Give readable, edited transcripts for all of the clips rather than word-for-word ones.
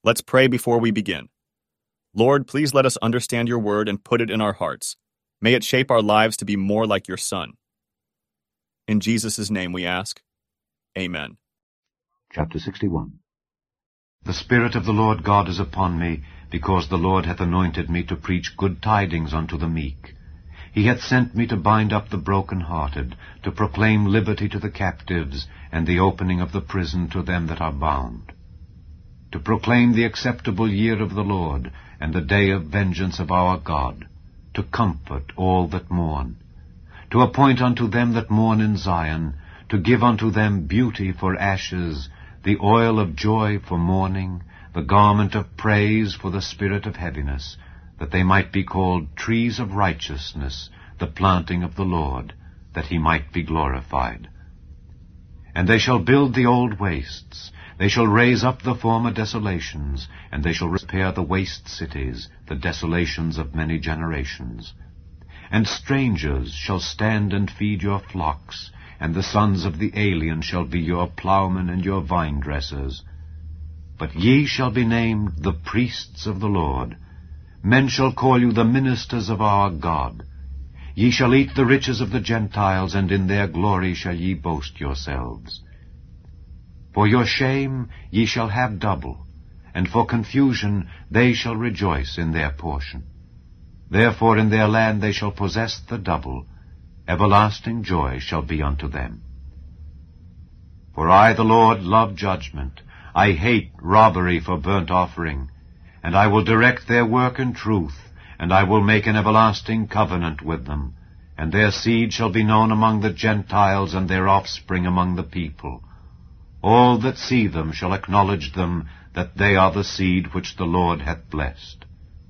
Let's pray before we begin. Lord, please let us understand your word and put it in our hearts. May it shape our lives to be more like your Son. In Jesus' name we ask. Amen. Chapter 61. The Spirit of the Lord God is upon me, because the Lord hath anointed me to preach good tidings unto the meek. He hath sent me to bind up the broken-hearted, to proclaim liberty to the captives, and the opening of the prison to them that are bound, to proclaim the acceptable year of the Lord, and the day of vengeance of our God, to comfort all that mourn, to appoint unto them that mourn in Zion, to give unto them beauty for ashes, the oil of joy for mourning, the garment of praise for the spirit of heaviness, that they might be called trees of righteousness, the planting of the Lord, that he might be glorified. And they shall build the old wastes, they shall raise up the former desolations, and they shall repair the waste cities, the desolations of many generations. And strangers shall stand and feed your flocks, and the sons of the alien shall be your plowmen and your vine-dressers. But ye shall be named the priests of the Lord. Men shall call you the ministers of our God. Ye shall eat the riches of the Gentiles, and in their glory shall ye boast yourselves. For your shame ye shall have double, and for confusion they shall rejoice in their portion. Therefore in their land they shall possess the double. Everlasting joy shall be unto them. For I, the Lord, love judgment. I hate robbery for burnt offering. And I will direct their work in truth, and I will make an everlasting covenant with them. And their seed shall be known among the Gentiles, and their offspring among the people. All that see them shall acknowledge them, that they are the seed which the Lord hath blessed.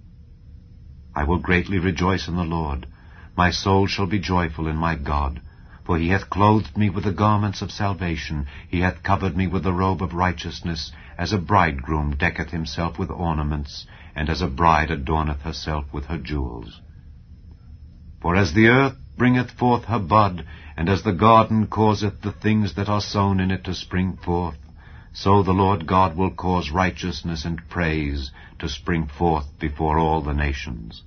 I will greatly rejoice in the Lord. My soul shall be joyful in my God. For he hath clothed me with the garments of salvation. He hath covered me with the robe of righteousness, as a bridegroom decketh himself with ornaments, and as a bride adorneth herself with her jewels. For as the earth bringeth forth her bud, and as the garden causeth the things that are sown in it to spring forth, so the Lord God will cause righteousness and praise to spring forth before all the nations.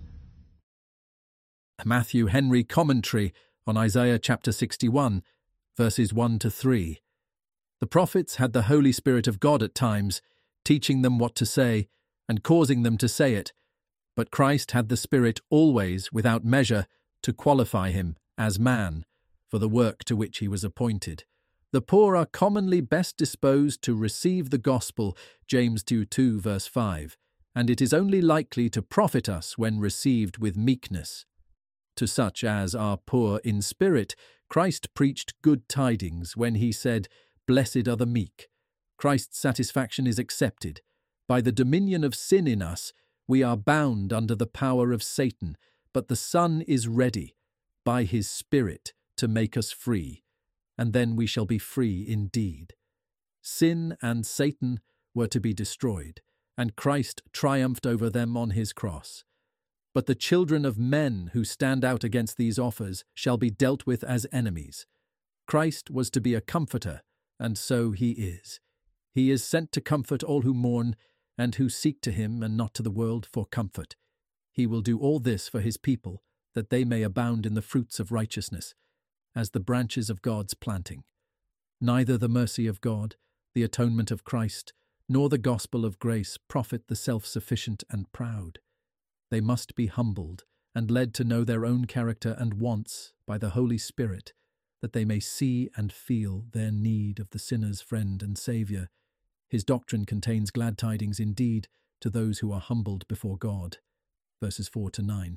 Matthew Henry Commentary on Isaiah chapter 61, verses 1 to 3. The prophets had the Holy Spirit of God at times, teaching them what to say and causing them to say it, but Christ had the Spirit always, without measure, to qualify him, as man, for the work to which he was appointed. The poor are commonly best disposed to receive the gospel, James 2:2, verse 5, and it is only likely to profit us when received with meekness. To such as are poor in spirit, Christ preached good tidings when he said, "Blessed are the meek." Christ's satisfaction is accepted. By the dominion of sin in us, we are bound under the power of Satan, but the Son is ready, by his Spirit, to make us free, and then we shall be free indeed. Sin and Satan were to be destroyed, and Christ triumphed over them on his cross. But the children of men who stand out against these offers shall be dealt with as enemies. Christ was to be a comforter, and so he is. He is sent to comfort all who mourn, and who seek to him and not to the world for comfort. He will do all this for his people, that they may abound in the fruits of righteousness, as the branches of God's planting. Neither the mercy of God, the atonement of Christ, nor the gospel of grace profit the self-sufficient and proud. They must be humbled and led to know their own character and wants by the Holy Spirit, that they may see and feel their need of the sinner's friend and Saviour. His doctrine contains glad tidings indeed to those who are humbled before God. Verses 4 to 9.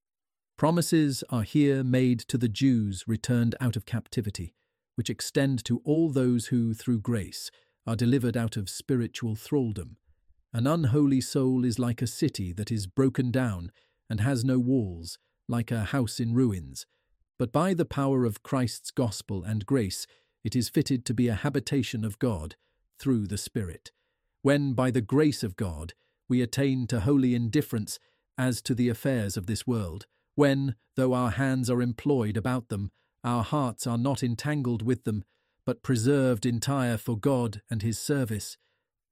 Promises are here made to the Jews returned out of captivity, which extend to all those who, through grace, are delivered out of spiritual thraldom. An unholy soul is like a city that is broken down and has no walls, like a house in ruins. But by the power of Christ's gospel and grace, it is fitted to be a habitation of God through the Spirit. When, by the grace of God, we attain to holy indifference as to the affairs of this world, when, though our hands are employed about them, our hearts are not entangled with them, but preserved entire for God and his service,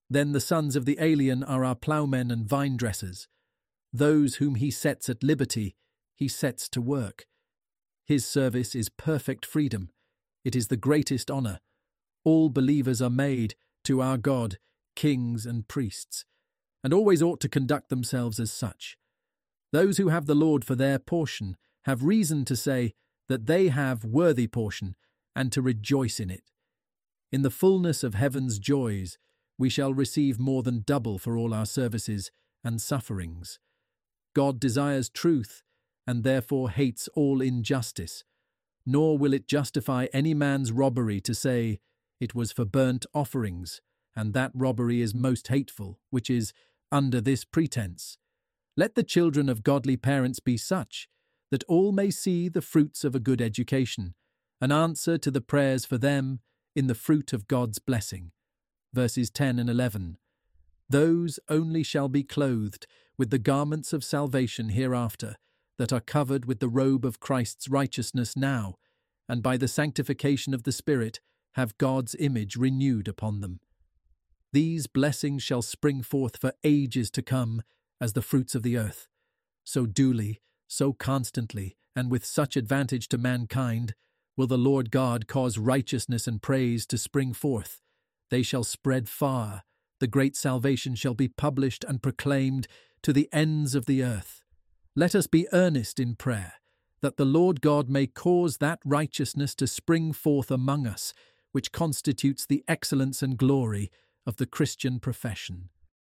Then the sons of the alien are our ploughmen and vine-dressers. Those whom he sets at liberty, he sets to work. His service is perfect freedom. It is the greatest honour. All believers are made, to our God, kings and priests, and always ought to conduct themselves as such. Those who have the Lord for their portion have reason to say that they have worthy portion, and to rejoice in it. In the fullness of heaven's joys, we shall receive more than double for all our services and sufferings. God desires truth, and therefore hates all injustice, nor will it justify any man's robbery to say, it was for burnt offerings, and that robbery is most hateful, which is under this pretence. Let the children of godly parents be such, that all may see the fruits of a good education, an answer to the prayers for them in the fruit of God's blessing. Verses 10 and 11. Those only shall be clothed with the garments of salvation hereafter, that are covered with the robe of Christ's righteousness now, and by the sanctification of the Spirit have God's image renewed upon them. These blessings shall spring forth for ages to come as the fruits of the earth. So duly, so constantly, and with such advantage to mankind, will the Lord God cause righteousness and praise to spring forth. They shall spread far. The great salvation shall be published and proclaimed to the ends of the earth. Let us be earnest in prayer, that the Lord God may cause that righteousness to spring forth among us, which constitutes the excellence and glory of the Christian profession.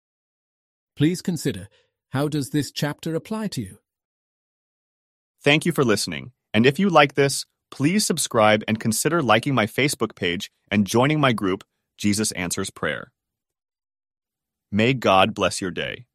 Please consider, how does this chapter apply to you? Thank you for listening, and if you like this, please subscribe and consider liking my Facebook page and joining my group, Jesus Answers Prayer. May God bless your day.